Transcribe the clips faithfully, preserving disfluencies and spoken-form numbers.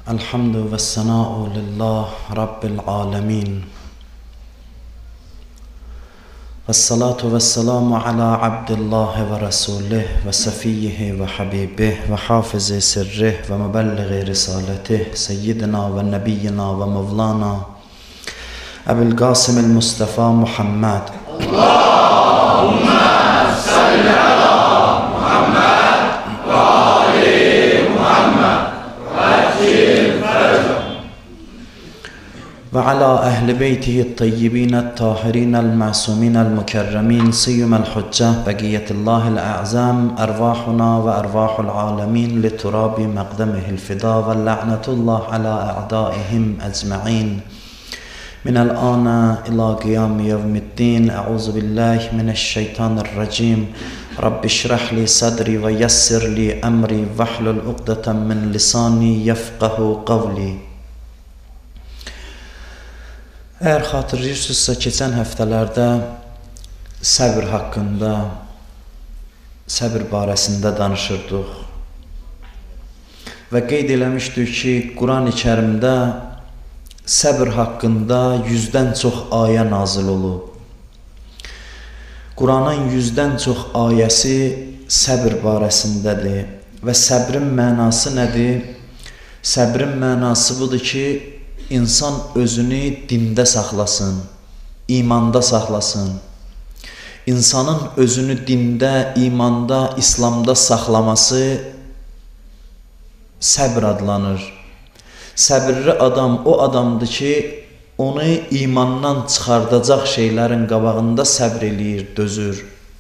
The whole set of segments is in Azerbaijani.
Elhamdü ve sena'u lillah Rabbil alemin. Ve salatu ve selamu ala abdillahi ve rasulih ve sefiyyihi ve habibih ve hafizi sirrih ve mübelliği risaletih seyyidina ve nebiyyina ve mevlana Ebu'l Qasim el-Mustafa Muhammed. Allahümme salli ala Muhammed ve ali Muhammed ve ajil fercah. Ve ala ehli beytihi tayyibin tahirin el-masumin el-mukerremin siyyumel huccah begiyetillahil a'zam ervahuna ve ervahul alemin li turabi maqdamihil fida ve la'netullah ala a'daihim ecma'in. من الآن إلى قيام يوم الدين أعوذ بالله من الشيطان الرجيم رب اشرح لي صدري ويسر لي أمري واحلل عقدة من لساني يفقه قولي. Eğer hatırlayırsınızsa keçən həftələrdə səbr haqqında, səbr barəsində danışırdıq və qeyd eləmişdik ki, Quran-ı Kərimdə səbr haqqında yüzdən çox ayə nazil olub. Quranın yüzdən çox ayəsi səbr barəsindədir və səbrin mənası nədir? Səbrin mənası budur ki, insan özünü dində saxlasın, imanda saxlasın. İnsanın özünü dində, imanda, İslamda saxlaması səbr adlanır. Səbirli adam o adamdır ki, onu imandan çıxardacaq şeylərin qabağında səbr eləyir, dözür.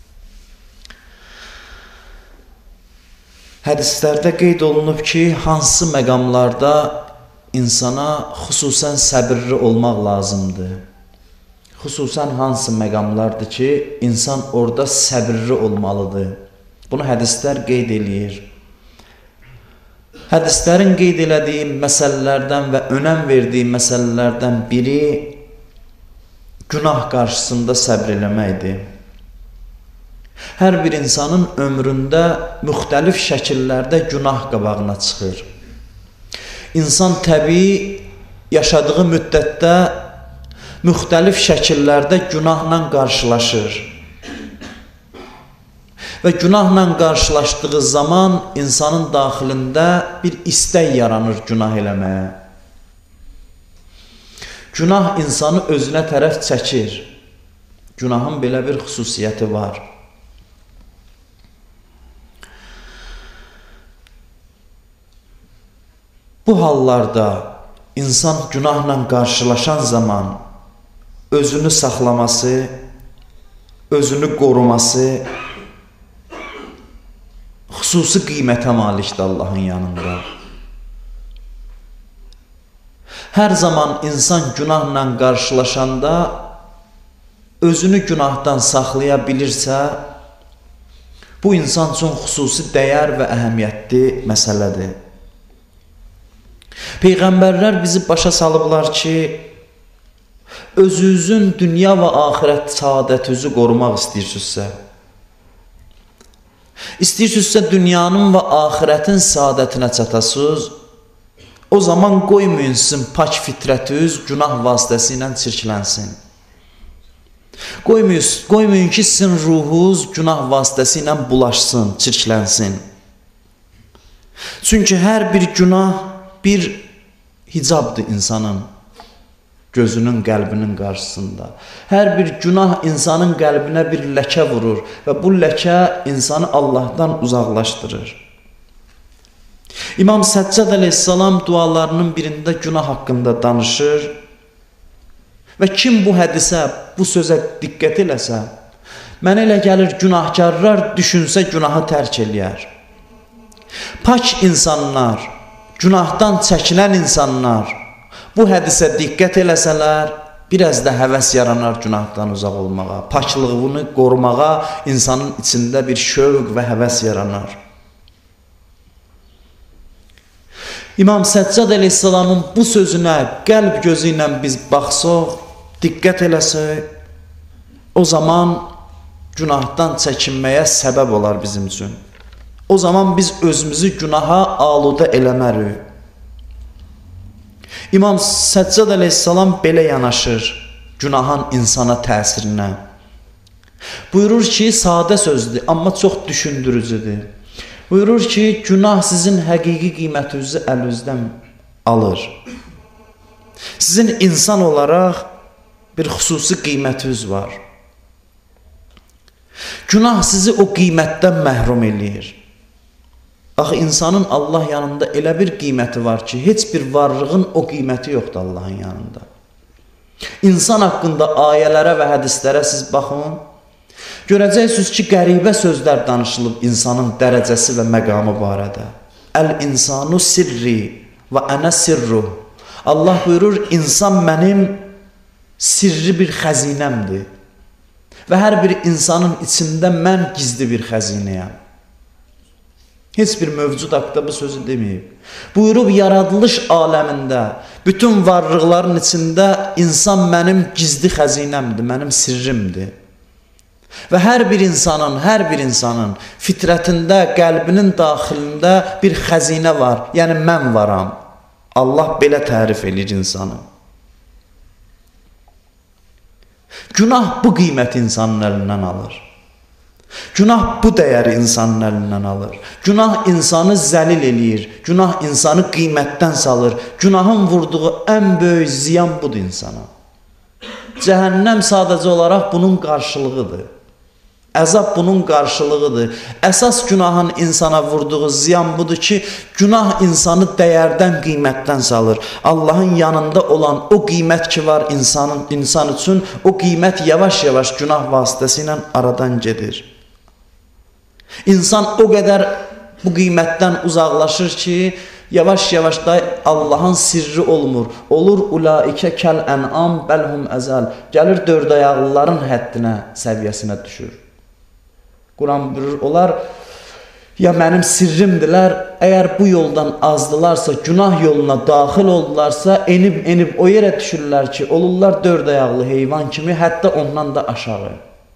Hədislərdə qeyd olunub ki, hansı məqamlarda insana xüsusən səbirli olmaq lazımdır. Xüsusən hansı məqamlardır ki, insan orada səbirli olmalıdır. Bunu hədislər qeyd eləyir. Hədislərin qeyd elədiyi məsələlərdən və önəm verdiyi məsələlərdən biri günah qarşısında səbr eləməkdir. Hər bir insanın ömründə müxtəlif şəkillərdə günah qabağına çıxır. İnsan təbii yaşadığı müddətdə müxtəlif şəkillərdə günahla qarşılaşır. Və günahla qarşılaşdığı zaman insanın daxilində bir istək yaranır günah eləməyə. Günah insanı özünə tərəf çəkir. Günahın belə bir xüsusiyyəti var. Bu hallarda insan günahla qarşılaşan zaman özünü saxlaması, özünü qoruması xüsusi qiymətə malikdir Allahın yanında. Hər zaman insan günahla qarşılaşanda özünü günahdan saxlaya bilirsə, bu insan üçün xüsusi dəyər və əhəmiyyətli məsələdir. Peyğəmbərlər bizi başa salıblar ki, özünüzün dünya və axirət saadətinizi qorumaq istəyirsinizsə, İstəyirsinizsə dünyanın və axirətin saadətinə çatasınız, o zaman qoymayın sizin pak fitrətiniz günah vasitəsilə çirklənsin. Qoymayın, qoymayın ki, sizin ruhunuz günah vasitəsilə bulaşsın, çirklənsin. Çünki hər bir günah bir hicabdır insanın gözünün, qəlbinin qarşısında. Hər bir günah insanın qəlbinə bir ləkə vurur və bu ləkə insanı Allahdan uzaqlaşdırır. İmam Səccad əleyhissalam dualarının birində günah haqqında danışır və kim bu hədisə, bu sözə diqqət eləsə, mənə elə gəlir günahkarlar düşünsə günahı tərk eləyər. Pak insanlar, günahdan çəkinən insanlar bu hədisə diqqət eləsələr, biraz da həvəs yaranar günahdan uzaq olmağa, paklığını qorumağa insanın içində bir şövq və həvəs yaranar. İmam Səccad əleyhissalamın bu sözünə qəlb gözü ilə biz baxsaq, diqqət eləsək, o zaman günahdan çəkinməyə səbəb olar bizim üçün. O zaman biz özümüzü günaha aludə eləmərik. İmam Səccad əleyhissalam belə yanaşır günahın insana təsirinə. Buyurur ki, sadə sözdür, amma çox düşündürücüdür. Buyurur ki, günah sizin həqiqi qiymətinizi əlinizdən alır. Sizin insan olaraq bir xüsusi qiymətiniz var. Günah sizi o qiymətdən məhrum eləyir. Axı insanın Allah yanında elə bir qiyməti var ki, heç bir varlığın o qiyməti yoxdur Allahın yanında. İnsan haqqında ayələrə və hədislərə siz baxın, görəcəksiniz ki, qəribə sözlər danışılıb insanın dərəcəsi və məqamı barədə. Əl-insanu sirri və ənə sirruh. Allah buyurur, insan mənim sirri bir xəzinəmdir. Və hər bir insanın içində mən gizli bir xəzinəyəm. Heç bir mövcud haqda bu sözü deməyib. Buyurub, yaradılış aləmində, bütün varlıqların içində insan mənim gizli xəzinəmdir, mənim sirrimdir. Və hər bir insanın, hər bir insanın fitrətində, qəlbinin daxilində bir xəzinə var, yəni mən varam. Allah belə tərif edir insanı. Günah bu qiymət insanın əlindən alır. Günah bu dəyəri insanın əlindən alır. Günah insanı zəlil eləyir. Günah insanı qiymətdən salır. Günahın vurduğu ən böyük ziyan budur insana. Cəhənnəm sadəcə olaraq bunun qarşılığıdır. Əzab bunun qarşılığıdır. Əsas günahın insana vurduğu ziyan budur ki, günah insanı dəyərdən, qiymətdən salır. Allahın yanında olan o qiymət ki var insanın, insan üçün, o qiymət yavaş-yavaş günah vasitəsilə aradan gedir. İnsan o qədər bu qiymətdən uzaqlaşır ki, yavaş-yavaş da Allahın sirri olmur. Olur ulaikə kəl ən'am bəlhum əzəl. Gəlir dörd ayaqlıların həddinə, səviyyəsinə düşür. Quran buyurur, onlar ya mənim sirrimdilər, əgər bu yoldan azdılarsa, günah yoluna daxil oldularsa, enib-enib o yerə düşürlər ki, olurlar dörd ayaqlı heyvan kimi, hətta ondan da aşağı.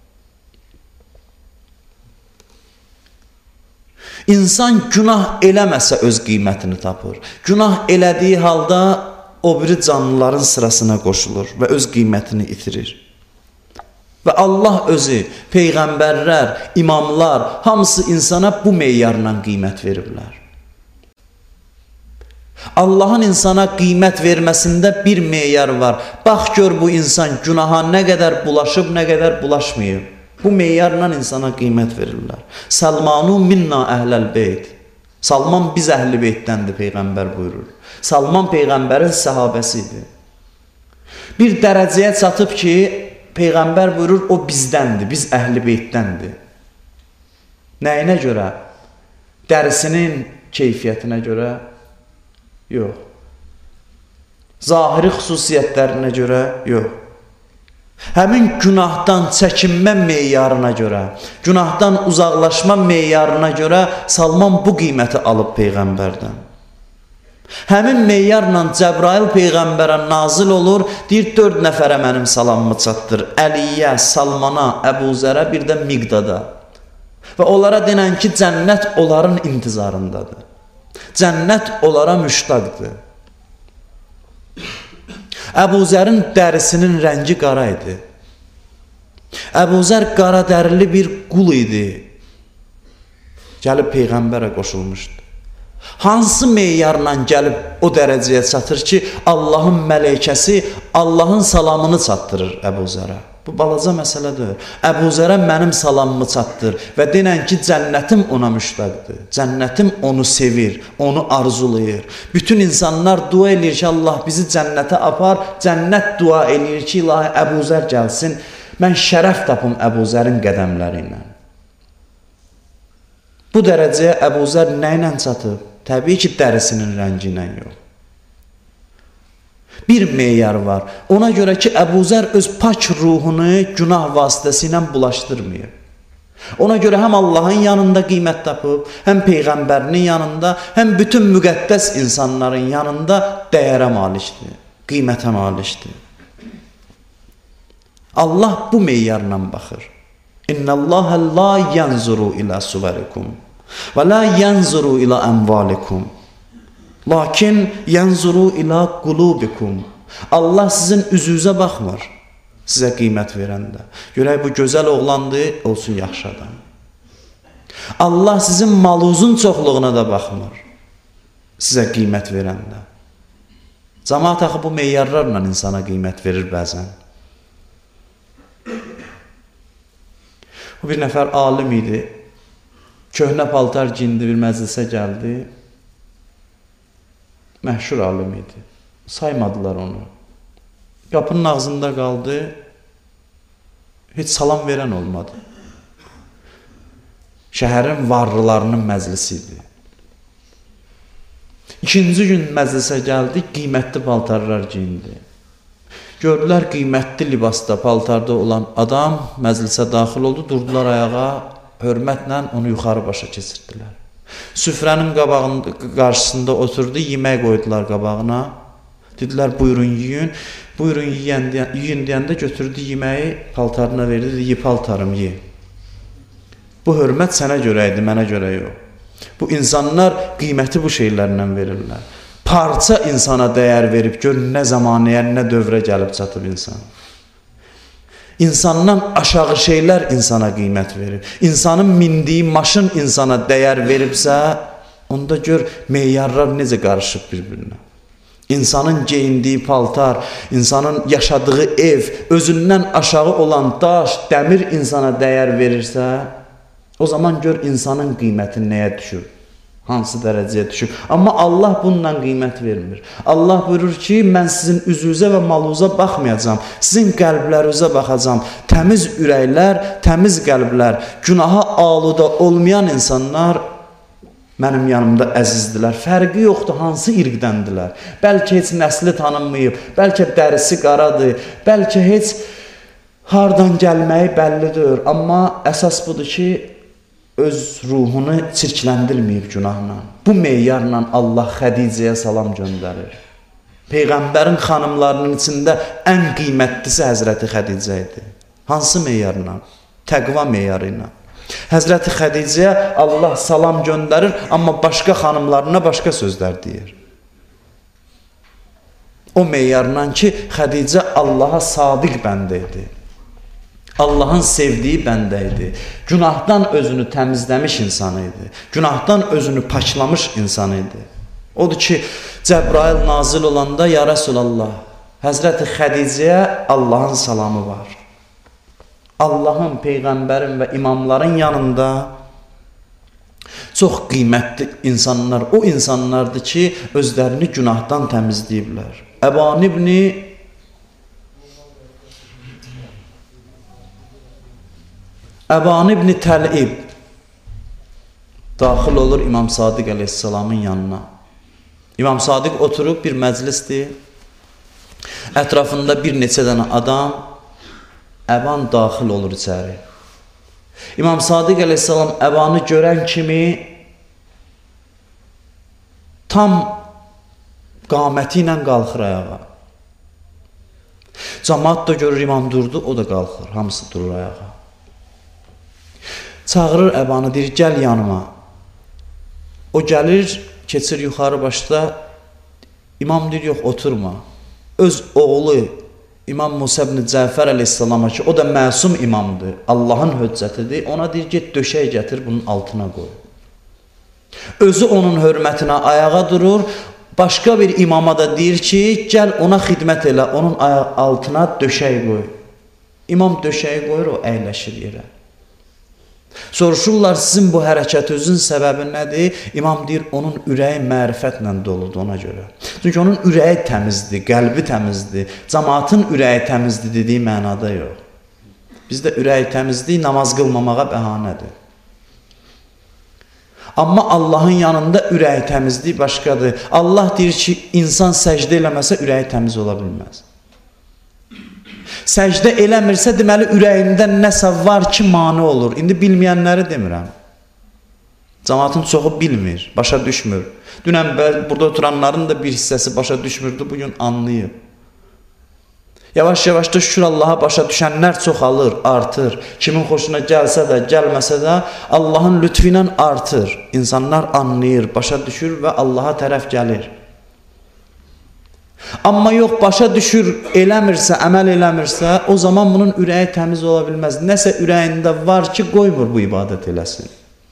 İnsan günah eləməsə öz qiymətini tapır. Günah elədiyi halda o biri canlıların sırasına qoşulur və öz qiymətini itirir. Və Allah özü, peyğəmbərlər, imamlar, hamısı insana bu meyarla qiymət veriblər. Allahın insana qiymət verməsində bir meyar var. Bax gör bu insan günaha nə qədər bulaşıb, nə qədər bulaşmayıb. Bu meyarla insana qiymət verirlər. Salmanu minna əhləl beyt. Salman biz əhli beytdəndir, peyğəmbər buyurur. Salman peyğəmbərin səhabəsi idi. Bir dərəcəyə çatıb ki, peyğəmbər buyurur, o bizdəndir, biz əhli beytdəndir. Nəyinə görə? Dərisinin keyfiyyətinə görə? Yox. Zahiri xüsusiyyətlərinə görə? Yox. Həmin günahdan çəkinmə meyarına görə, günahdan uzaqlaşma meyarına görə Salman bu qiyməti alıb peyğəmbərdən. Həmin meyarla Cəbrail peyğəmbərə nazil olur, deyir, dörd nəfərə mənim salamımı çatdır. Əliyə, Salmana, Əbuzərə, bir də Miqdada. Və onlara denən ki, cənnət onların intizarındadır. Cənnət onlara müştaqdır. Əbuzərin dərisinin rəngi qara idi. Əbuzər qara dərili bir qul idi. Gəlib peyğəmbərə qoşulmuşdu. Hansı meyarla gəlib o dərəcəyə çatır ki, Allahın mələkəsi Allahın salamını çatdırır Əbuzərə. Bu balaca məsələdir. Əbuzərə mənim salamımı çatdır və denən ki, cənnətim ona müştaqdır. Cənnətim onu sevir, onu arzulayır. Bütün insanlar dua edir ki, Allah bizi cənnətə apar. Cənnət dua edir ki, ilahi Əbuzər gəlsin. Mən şərəf tapım Əbuzərin qədəmləri ilə. Bu dərəcəyə Əbuzər nə ilə çatıb? Təbii ki, dərisinin rəngi ilə yox. Bir meyar var. Ona görə ki, Əbuzər öz pak ruhunu günah vasitəsi ilə bulaşdırmıyor. Ona görə həm Allahın yanında qiymət tapıb, həm Peyğəmbərinin yanında, həm bütün müqəddəs insanların yanında dəyərə malikdir, qiymətə malikdir. Allah bu meyarla baxır. İnnəlləhə la yanzuru ilə suvərikum və la yanzuru ilə əmvalikum. Lakin yanzuru ila qulubikum. Allah sizin üzünüzə baxmır. Sizə qiymət verəndə. Görək bu gözəl oğlandır, olsun yaxşı adam. Allah sizin malınızın çoxluğuna da baxmır. Sizə qiymət verəndə. Cəmaət axı bu meyarlarla insana qiymət verir bəzən. O bir nəfər alim idi. Köhnə paltar giyindi, bir məclisə gəldi. Məşhur alim idi. Saymadılar onu. Qapının ağzında qaldı. Heç salam verən olmadı. Şəhərin varlılarının məclisi idi. İkinci gün məclisə gəldi, qiymətli paltarlar giyindi. Gördülər qiymətli libasda, paltarda olan adam məclisə daxil oldu, durdular ayağa, hörmətlə onu yuxarı başa keçirdilər. Süfrənin qabağında, qarşısında oturdu, yemək qoydular qabağına. Dedilər, buyurun yiyin. Buyurun yiyin, yiyin deyəndə götürdü yeməyi, paltarına verdi, dedi, ye paltarım, ye. Bu hörmət sənə görə idi, mənə görə yox. Bu insanlar qiyməti bu şeylərlə verirlər. Parça insana dəyər verib, gör nə zamanəyə, nə dövrə gəlib çatıb insan. İnsandan aşağı şeylər insana qiymət verir. İnsanın mindiyi maşın insana dəyər veribsə, onda gör meyarlar necə qarışıb bir-birinə. İnsanın geyindiyi paltar, insanın yaşadığı ev, özündən aşağı olan daş, dəmir insana dəyər verirsə, o zaman gör insanın qiyməti nəyə düşür, hansı dərəcəyə düşür. Amma Allah bundan qiymət vermir. Allah buyurur ki, mən sizin üzünüzə və malınıza baxmayacağam, sizin qəlblərinizə baxacağam. Təmiz ürəklər, təmiz qəlblər, günaha aluda olmayan insanlar mənim yanımda əzizdilər. Fərqi yoxdur, hansı irqdəndilər. Bəlkə heç nəsli tanınmayıb, bəlkə dərisi qaradır, bəlkə heç hardan gəlməyi bəllidir. Amma əsas budur ki, öz ruhunu çirkləndirməyib günahla. Bu meyarla Allah Xədicəyə salam göndərir. Peyğəmbərin xanımlarının içində ən qiymətlisi Həzrəti Xədicə idi. Hansı meyarla? Təqva meyarı ilə. Həzrəti Xədicəyə Allah salam göndərir, amma başqa xanımlarına başqa sözlər deyir. O meyarla ki, Xədicə Allaha sadiq bəndə idi. Allahın sevdiyi bəndə idi. Günahdan özünü təmizləmiş insan idi. Günahdan özünü paklamış insan idi. Odur ki, Cəbrail nazil olanda, ya Rəsulallah, Həzrəti Xədicəyə Allahın salamı var. Allahın, Peyğəmbərin və imamların yanında çox qiymətli insanlar, o insanlardır ki, özlərini günahdan təmizləyiblər. Əban ibni Əban ibn Təlib daxil olur İmam Sadiq əleyhissalamın yanına. İmam Sadiq oturub bir məclisdir. Ətrafında bir neçə dənə adam, Əban daxil olur içəri. İmam Sadiq əleyhissalam Əbanı görən kimi tam qaməti ilə qalxır ayağa. Cəmaət də görür imam durdu, o da qalxır, hamısı durur ayağa. Çağırır Əbanı, deyir, gəl yanıma. O gəlir, keçir yuxarı başda. İmam deyir, yox, oturma. Öz oğlu İmam Musa ibn Cəfər əleyhissalama ki, o da məsum imamdır, Allahın höccətidir. Ona deyir, get döşək gətir, bunun altına qoy. Özü onun hörmətinə ayağa durur. Başqa bir imama da deyir ki, gəl ona xidmət elə, onun altına döşək qoy. İmam döşəyi qoyur, o əyləşir yerə. Soruşurlar, sizin bu hərəkətinizin səbəbi nədir? İmam deyir, onun ürəyi mərifətlə doludur ona görə. Çünki onun ürəyi təmizdir, qəlbi təmizdir. Cəmaatın ürəyi təmizdir dediyi mənada yox. Bizdə ürəyi təmizlik namaz qılmamağa bəhanədir. Amma Allahın yanında ürəyi təmizlik başqadır. Allah deyir ki, insan səcdə eləməsə ürəyi təmiz ola bilməz. Səcdə eləmirsə, deməli, ürəyində nəsə var ki, mane olur. İndi bilməyənləri demirəm. Cəmaatın çoxu bilmir, başa düşmür. Dünən burada oturanların da bir hissəsi başa düşmürdü, bugün anlayıb. Yavaş-yavaş da şükür Allaha başa düşənlər çoxalır, artır. Kimin xoşuna gəlsə də, gəlməsə də Allahın lütfü ilə artır. İnsanlar anlayır, başa düşür və Allaha tərəf gəlir. Amma yox, başa düşür, eləmirsə, əməl eləmirsə, o zaman bunun ürəyi təmiz ola bilməz. Nəsə ürəyində var ki, qoymur bu ibadət eləsin.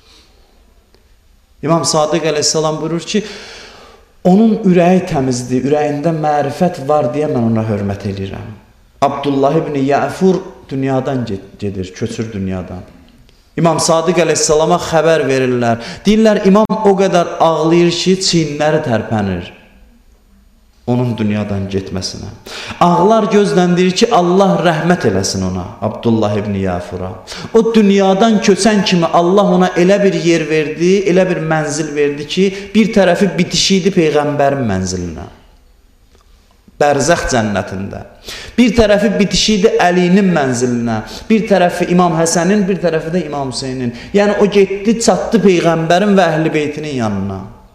İmam Sadiq əleyhissalam buyurur ki, onun ürəyi təmizdir, ürəyində mərifət var deyə mən ona hörmət edirəm. Abdullah ibn Ya'fur dünyadan gedir, köçür dünyadan. İmam Sadiq əleyhissalama xəbər verirlər. Deyirlər, imam o qədər ağlayır ki, çiyinləri tərpənir onun dünyadan getməsinə. Ağlar gözləndirir ki, Allah rəhmət eləsin ona, Abdullah ibn Ya'fura. O dünyadan köçən kimi Allah ona elə bir yer verdi, elə bir mənzil verdi ki, bir tərəfi bitişi idi Peyğəmbərin mənzilinə. Bərzəx cənnətində. Bir tərəfi bitişi idi Əlinin mənzilinə. Bir tərəfi İmam Həsənin, bir tərəfi də İmam Hüseynin. Yəni o getdi, çatdı Peyğəmbərin və Əhl-i Beytinin yanına.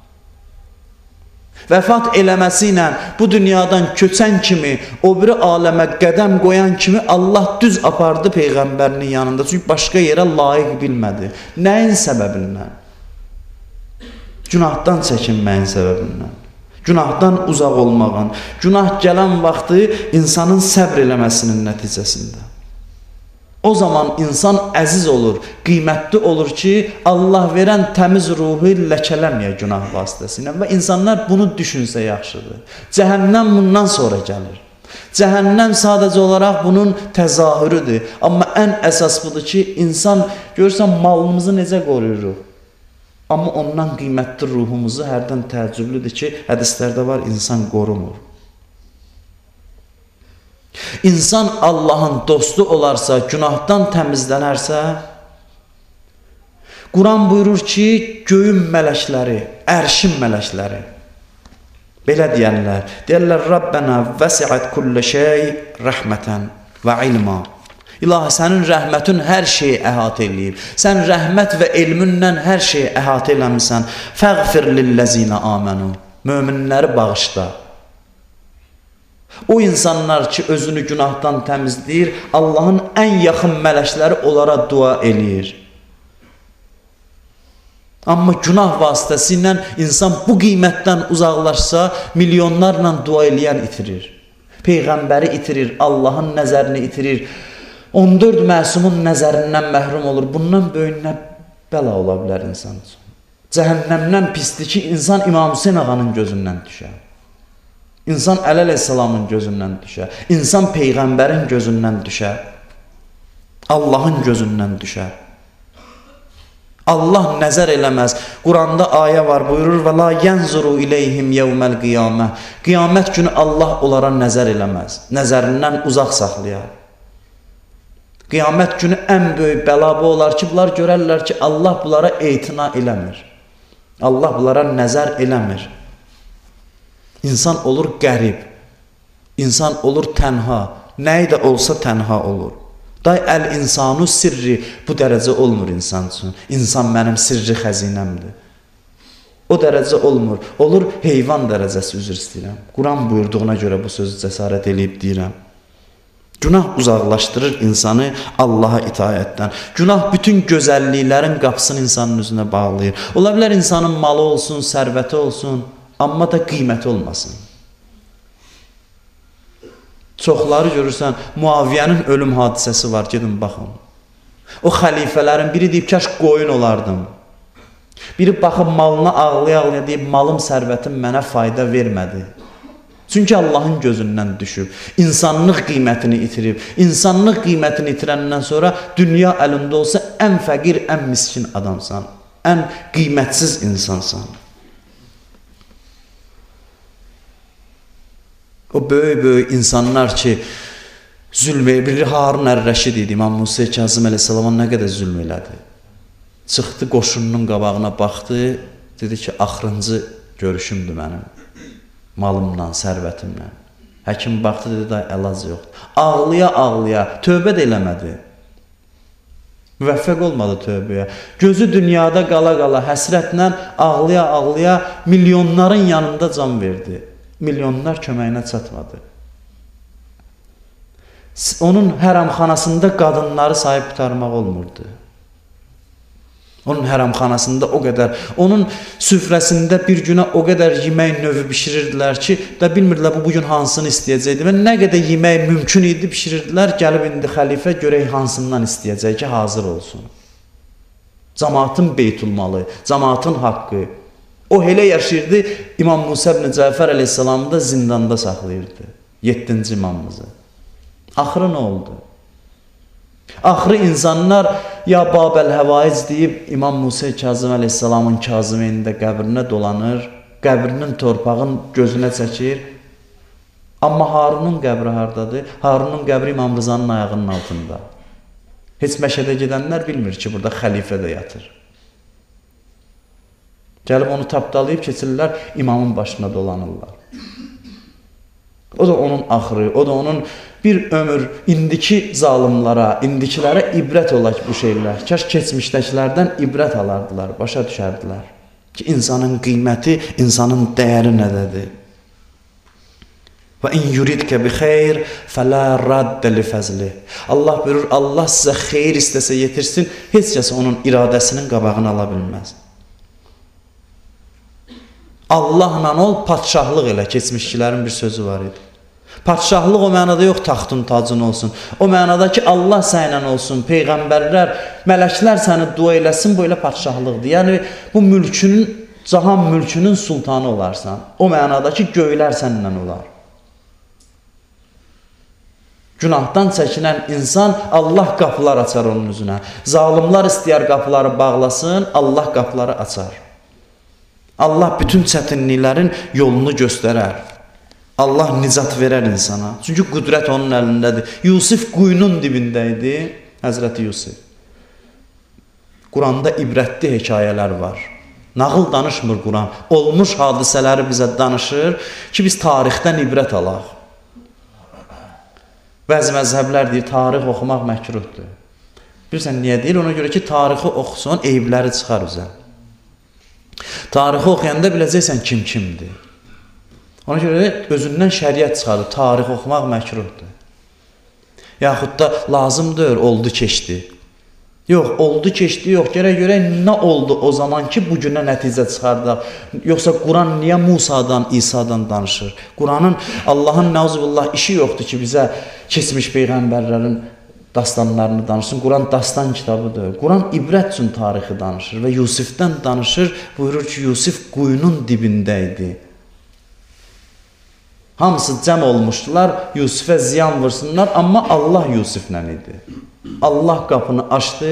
Vəfat eləməsi ilə bu dünyadan köçən kimi, o biri aləmə qədəm qoyan kimi Allah düz apardı Peyğəmbərinin yanında. Çünki başqa yerə layiq bilmədi. Nəyin səbəbindən? Günahdan çəkinməyin səbəbindən. Günahdan uzaq olmağın, günah gələn vaxtı insanın səbr eləməsinin nəticəsində. O zaman insan əziz olur, qiymətli olur ki, Allah verən təmiz ruhu ləkələməyə günah vasitəsilə və insanlar bunu düşünsə yaxşıdır. Cəhənnəm bundan sonra gəlir. Cəhənnəm sadəcə olaraq bunun təzahürüdür. Amma ən əsas budur ki, insan görürsən malımızı necə qoruyuruq. Amma ondan qiymətli ruhumuzu hərdən təəccüblüdür ki, hədislərdə var, insan qorumur. İnsan Allahın dostu olarsa, günahdan təmizlənərsə, Quran buyurur ki, göyün mələkləri, ərşin mələkləri, belə deyənlər, deyərlər, Rabbənə vəsiət kullə şey rəhmətən və ilma. İlahi, sənin rəhmətin hər şeyi əhatə eləyib. Sən rəhmət və elminlə hər şeyi əhatə eləmirsən. Fəğfir lilləzinə amənu. Möminləri bağışla. O insanlar ki, özünü günahdan təmizləyir, Allahın ən yaxın mələkləri onlara dua eləyir. Amma günah vasitəsilə insan bu qiymətdən uzaqlaşsa, milyonlarla dua eləyən itirir. Peyğəmbəri itirir, Allahın nəzərini itirir. on dörd məsumun nəzərindən məhrum olur. Bundan böyünə bəla ola bilər insan üçün. Cəhənnəmdən pisdir ki, insan İmam Hüseyin ağanın gözündən düşər. İnsan Əli əleyhissalamın gözündən düşər. İnsan Peyğəmbərin gözündən düşər. Allahın gözündən düşər. Allah nəzər eləməz. Quranda ayə var, buyurur, və la yənzuru iləyhim yevməl qiyamə. Qiyamət günü Allah onlara nəzər eləməz. Nəzərindən uzaq saxlayar. Qiyamət günü ən böyük bəla bu olar ki, bunlar görərlər ki, Allah bunlara etina eləmir. Allah bunlara nəzər eləmir. İnsan olur qərib. İnsan olur tənha. Nəyi də olsa tənha olur. Day əl-insanu sirri, bu dərəcə olmur insan üçün. İnsan mənim sirri xəzinəmdir. O dərəcə olmur. Olur heyvan dərəcəsi, üzr istəyirəm. Quran buyurduğuna görə bu sözü cəsarət eləyib deyirəm. Günah uzaqlaşdırır insanı Allaha itaətdən. Günah bütün gözəlliklərin qapısını insanın üzünə bağlayır. Ola bilər insanın malı olsun, sərvəti olsun, amma da qiyməti olmasın. Çoxları görürsən, Muaviyyənin ölüm hadisəsi var, gedin baxın. O xəlifələrin biri deyib, kaş qoyun olardım. Biri baxıb malına ağlaya-ağlaya deyib, malım, sərvətim mənə fayda vermədi. Çünki Allahın gözündən düşüb, insanlıq qiymətini itirib. İnsanlıq qiymətini itirəndən sonra dünya əlində olsa ən fəqir, ən miskin adamsan, ən qiymətsiz insansan. O böyük-böyük insanlar ki, zülm edir. Harun Ər-Rəşid idi, İmam Musa Kazım əleyhissalama nə qədər zülm elədi. Çıxdı qoşununun qabağına baxdı, dedi ki, axırıncı görüşümdür mənim. Malımla, sərvətimlə. Həkim baxdı, dedi, da əlac yoxdur. Ağlaya-ağlaya, tövbə də eləmədi. Müvəffəq olmadı tövbəyə. Gözü dünyada qala-qala, həsrətlə, ağlaya-ağlaya milyonların yanında can verdi. Milyonlar köməyinə çatmadı. Onun hərəmxanasında qadınları sayıb tutarmaq olmurdu. Onun hərəmxanasında o qədər, onun süfrəsində bir günə o qədər yemək növü bişirirdilər ki, da bilmirdilər bu bugün hansını istəyəcəkdi və nə qədər yemək mümkün idi bişirirdilər, gəlib indi xəlifə görək hansından istəyəcək ki, hazır olsun. Cəmaatın beytulmalı, cəmaatın haqqı. O elə yaşayırdı, İmam Musa ibn Cəfər əleyhissalamı da zindanda saxlayırdı, yeddinci imamımızı. Axırı nə oldu? Axırı insanlar ya Babel Həvaiz deyib İmam Musa Kazım əleyhissalamın Kazimində qəbrinə dolanır, qəbrinin torpağın gözünə çəkir. Amma Harunun qəbri hardadır? Harunun qəbri İmam Rızanın ayağının altında. Heç məşədə gedənlər bilmir ki, burada xəlifə də yatır. Gəlib onu tapdalayıb keçirlər, imamın başına dolanırlar. O da onun axırı, o da onun bir ömür indiki zalimlara, indikilərə ibrət olaq bu şeylər. Kaş keçmişdəkilərdən ibrət alardılar, başa düşərdilər ki, insanın qiyməti, insanın dəyəri nədədir? Və in yuridkə bi xeyr fələ raddə li fəzli. Allah buyurur, Allah sizə xeyir istəsə yetirsin, heç kəs onun iradəsinin qabağını ala bilməz. Allahla ol, padşahlıq elə, keçmişkilərin bir sözü var idi. Padşahlıq o mənada yox, taxtın tacın olsun. O mənada ki, Allah sənlə olsun, peyğəmbərlər, mələklər səni dua eləsin, bu elə padşahlıqdır. Yəni, bu mülkünün, cahan mülkünün sultanı olarsan. O mənada ki, göylər sənlə olar. Günahdan çəkinən insan, Allah qapılar açar onun üzünə. Zalimlar istəyər qapıları bağlasın, Allah qapıları açar. Allah bütün çətinliklərin yolunu göstərər. Allah nicat verər insana. Çünki qüdrət onun əlindədir. Yusif quyunun dibində idi, Həzrəti Yusif. Quranda ibrətli hekayələr var. Nağıl danışmır Quran. Olmuş hadisələri bizə danışır ki, biz tarixdən ibrət alaq. Bəzi məzhəblər deyir, tarix oxumaq məkruhdur. Bilirsən, niyə deyir? Ona görə ki, tarixi oxusun, eyibləri çıxar üzə. Tarixi oxuyanda biləcəksən kim kimdir. Ona görə özündən şəriət çıxardır, tarix oxumaq məkruhdur. Yaxud da lazımdır, oldu keçdi. Yox, oldu keçdi, yox, gərək görək nə oldu o zaman ki, bugünə nəticə çıxardaq. Yoxsa Quran niyə Musadan, İsa'dan danışır? Quranın, Allahın nəuzubillah işi yoxdur ki, bizə keçmiş peyğəmbərlərin dastanlarını danışsın. Quran dastan kitabıdır. Quran ibrət üçün tarixi danışır və Yusifdən danışır. Buyurur ki, Yusif quyunun dibində idi. Hamısı cəm olmuşdular, Yusifə ziyan vursunlar, amma Allah Yusiflə idi. Allah qapını açdı.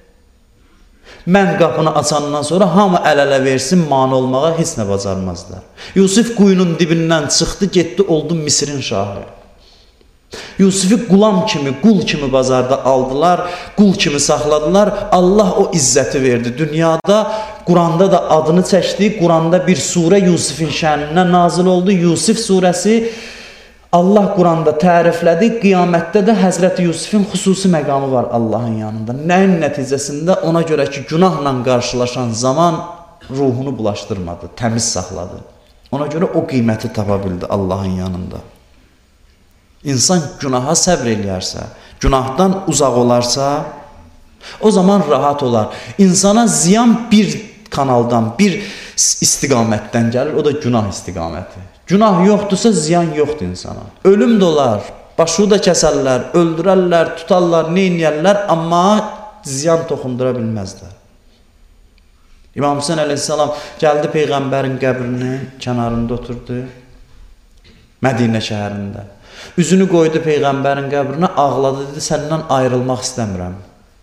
Mən qapını açandan sonra hamı əl-ələ versin, mane olmağa heç nə bacarmazlar. Yusif quyunun dibindən çıxdı, getdi, oldu Misirin şahı. Yusifi qulam kimi, qul kimi bazarda aldılar, qul kimi saxladılar. Allah o izzəti verdi. Dünyada, Quranda da adını çəkdi. Quranda bir surə Yusifin şəninə nazil oldu. Yusif surəsi Allah Quranda təriflədi. Qiyamətdə də Həzrəti Yusifin xüsusi məqamı var Allahın yanında. Nəyin nəticəsində? Ona görə ki, günahla qarşılaşan zaman ruhunu bulaşdırmadı, təmiz saxladı. Ona görə o qiyməti tapa bildi Allahın yanında. İnsan günaha səbr eləyərsə, günahdan uzaq olarsa, o zaman rahat olar. İnsana ziyan bir kanaldan, bir istiqamətdən gəlir, o da günah istiqaməti. Günah yoxdursa ziyan yoxdur insana. Ölüm də olar, başı da kəsərlər, öldürərlər, tutarlar, neynəyərlər, amma ziyan toxundura bilməzlər. İmam Hüseyin əleyhissalam gəldi Peyğəmbərin qəbrinin kənarında oturdu, Mədinə şəhərində. Üzünü qoydu Peyğəmbərin qəbrinə, ağladı, dedi, səndən ayrılmaq istəmirəm.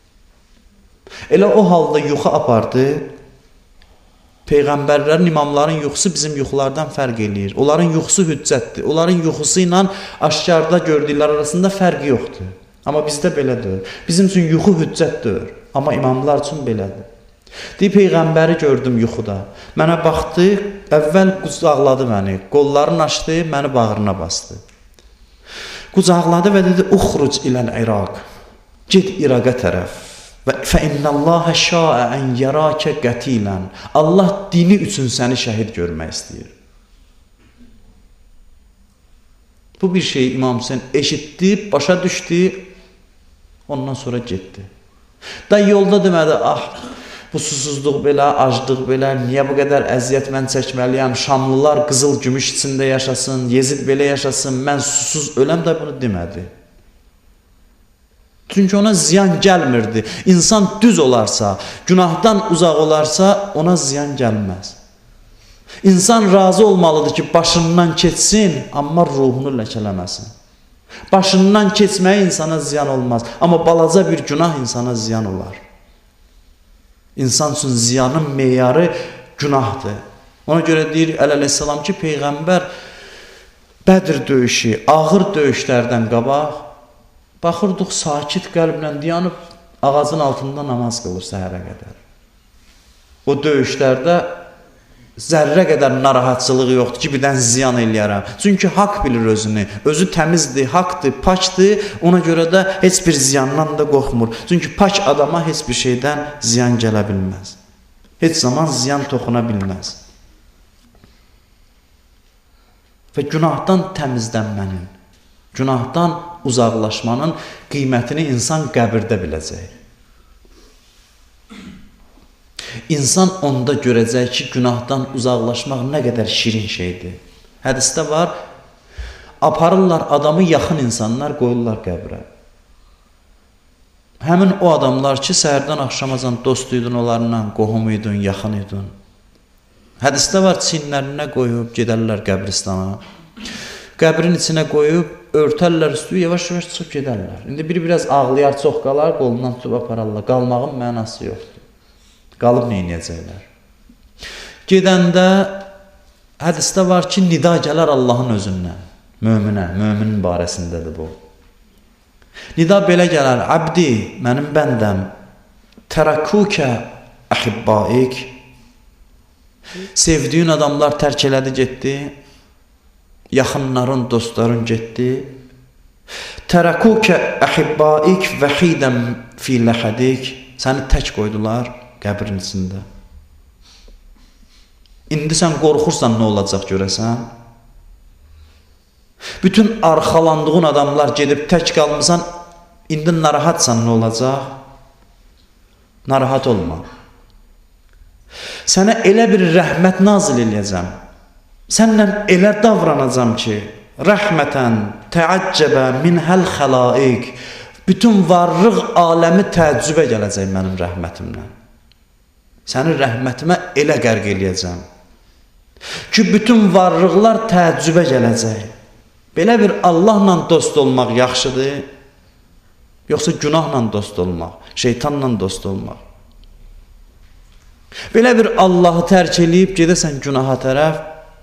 Elə o halda yuxu apardı. Peyğəmbərlərin, imamların yuxusu bizim yuxulardan fərq eləyir. Onların yuxusu hüccətdir. Onların yuxusu ilə aşkarda gördüklər arasında fərqi yoxdur. Amma bizdə belədir. Bizim üçün yuxu hüccətdir. Amma imamlar üçün belədir. Deyib, Peyğəmbəri gördüm yuxuda. Mənə baxdı, əvvəl qucaqladı məni. Qollarını açdı, məni bağrına bastı. Qucaqladı və dedi, uxruc iləl-İraq. Ged İraqa tərəf. Fə innəlləhə şəə ən yərəkə qətilən. Allah dini üçün səni şəhid görmək istəyir. Bu bir şey İmam Hüseyin eşitdi, başa düşdü, ondan sonra getdi. Da yolda demədi, ah, bu susuzluq belə, aclıq belə, niyə bu qədər əziyyət mən çəkməliyəm, Şamlılar qızıl gümüş içində yaşasın, Yezid belə yaşasın, mən susuz öləm də bunu demədi. Çünki ona ziyan gəlmirdi. İnsan düz olarsa, günahdan uzaq olarsa ona ziyan gəlməz. İnsan razı olmalıdır ki, başından keçsin, amma ruhunu ləkələməsin. Başından keçməyə insana ziyan olmaz, amma balaca bir günah insana ziyan olar. İnsan üçün ziyanın meyarı günahdır. Ona görə deyir əleyhissalam ki, Peyğəmbər Bədir döyüşü, ağır döyüşlərdən qabaq, baxırdıq sakit qəlblə dayanıb ağacın altında namaz qılır səhərə qədər. O döyüşlərdə zərrə qədər narahatçılığı yoxdur ki, birdən ziyan eləyərəm. Çünki haqq bilir özünü, özü təmizdir, haqdır, paçdır, ona görə də heç bir ziyandan da qorxmur. Çünki paç adama heç bir şeydən ziyan gələ bilməz. Heç zaman ziyan toxuna bilməz. Və günahdan təmizlənmənin, günahdan uzaqlaşmanın qiymətini insan qəbirdə biləcək. İnsan onda görəcək ki, günahdan uzaqlaşmaq nə qədər şirin şeydir. Hədisdə var, aparırlar adamı yaxın insanlar, qoyurlar qəbrə. Həmin o adamlar ki, səhərdən axşamacan dostuydun, onlarla qohumuydun, yaxınıydın. Hədisdə var, çiyinlərinə qoyub gedərlər qəbristana. Qəbrin içinə qoyub, örtərlər üstü, yavaş-yavaş çıxıb gedərlər. İndi biri biraz ağlayar, çox qalar, qolundan tutub apararlar. Qalmağın mənası yoxdur. Qalıb neynəyəcəklər? Gedəndə hədisdə var ki, nida gələr Allahın özündən, möminə, möminin barəsindədir bu. Nida belə gələr, abdi, mənim bəndəm, tərakukə əhibbaik, sevdiyin adamlar tərk elədi, getdi, yaxınların, dostların getdi, tərakukə əhibbaik vəxidəm fi ləhədik, səni tək qoydular, qəbrin içində. İndi sən qorxursan nə olacaq görəsən? Bütün arxalandığın adamlar gedib tək qalmısan, indi narahatsan nə olacaq? Narahat olma. Sənə elə bir rəhmət nazil eləyəcəm. Səndən elə davranacam ki, rəhmətən təəccəbə minhəl xəlaik, bütün varlıq aləmi təəccübə gələcək mənim rəhmətimlə. Səni rəhmətimə elə qərq eləyəcəm ki, bütün varlıqlar təəccübə gələcək. Belə bir Allahla dost olmaq yaxşıdır, yoxsa günahla dost olmaq, şeytanla dost olmaq? Belə bir Allahı tərk eləyib gedəsən günaha tərəf,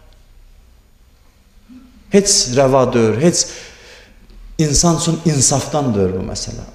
heç rəva deyil, heç insan üçün insafdan deyil bu məsələ.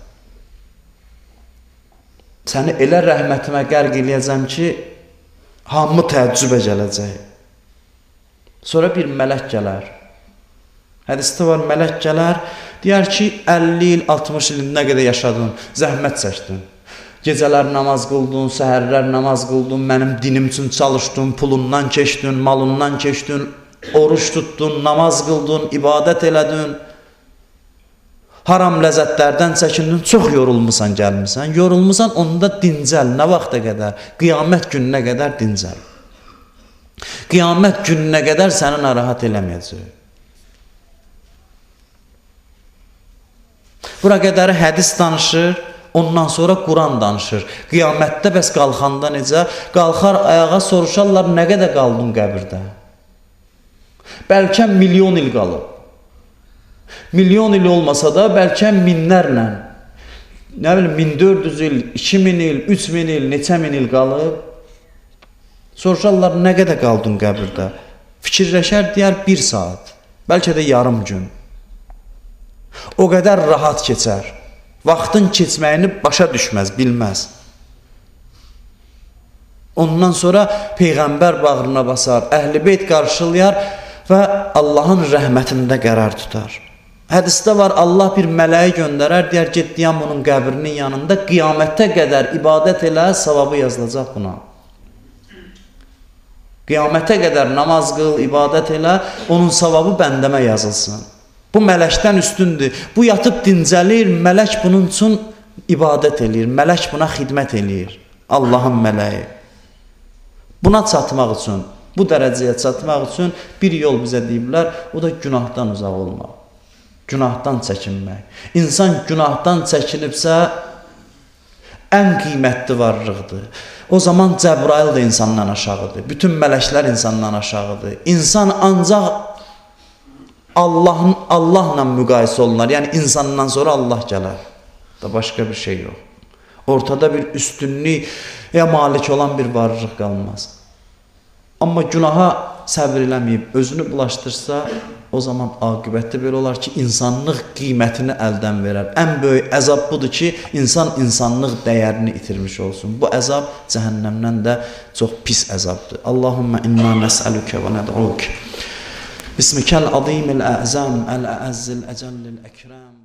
Səni elə rəhmətimə qərq eləyəcəm ki, hamı təəccübə gələcək. Sonra bir mələk gələr. Hədisdə var, mələk gələr, deyər ki, əlli il, altmış il nə qədər yaşadın, zəhmət çəkdin. Gecələr namaz qıldın, səhərlər namaz qıldın, mənim dinim üçün çalışdın, pulundan keçdin, malından keçdin, oruç tutdun, namaz qıldın, ibadət elədin. Haram ləzzətlərdən çəkindin, çox yorulmusan, gəlmirsən. Yorulmusan, onda dincəl, nə vaxta qədər? Qiyamət gününə qədər dincəl. Qiyamət gününə qədər səni narahat eləməyəcək. Bura qədəri hədis danışır, ondan sonra Quran danışır. Qiyamətdə bəs qalxanda necə? Qalxar, ayağa soruşarlar, nə qədər qaldın qəbirdə? Bəlkə milyon il qalıb. Milyon il olmasa da bəlkə minlərlə, nə bilim, min dörd yüz il, iki min il, üç min il, neçə min il qalıb. Soruşarlar, nə qədər qaldın qəbirdə? Fikirləşər, deyər, bir saat, bəlkə də yarım gün. O qədər rahat keçər. Vaxtın keçməyini başa düşməz, bilməz. Ondan sonra Peyğəmbər bağrına basar, Əhl-i Beyt qarşılayar və Allahın rəhmətində qərar tutar. Hədisdə var, Allah bir mələyi göndərər, deyər, get deyən bunun qəbrinin yanında, qiyamətə qədər ibadət elə, savabı yazılacaq buna. Qiyamətə qədər namaz qıl, ibadət elə, onun savabı bəndəmə yazılsın. Bu mələkdən üstündür. Bu yatıb dincəlir, mələk bunun üçün ibadət eləyir, mələk buna xidmət eləyir. Allahın mələyi. Buna çatmaq üçün, bu dərəcəyə çatmaq üçün bir yol bizə deyiblər, o da günahdan uzaq olmaq, günahdan çəkinmək. İnsan günahdan çəkinibsə, ən qiymətli varlıqdır. O zaman Cəbrail də insandan aşağıdır, bütün mələklər insandan aşağıdır. İnsan ancaq Allah'ın Allahla müqayisə olunur. Yəni insandan sonra Allah gələr. Da başqa bir şey yox. Ortada bir üstünlüyə malik olan bir varlıq qalmaz. Amma günaha səbr eləməyib, özünü bulaşdırsa, o zaman aqibətdə belə olar ki, insanlıq qiymətini əldən verər. Ən böyük əzab budur ki, insan insanlıq dəyərini itirmiş olsun. Bu əzab cəhənnəmdən də çox pis əzabdır. Allahümmə inna nəsəlükə və nəd'uk. باسمك العظيم الأعزام الأعز الأجل الأكرام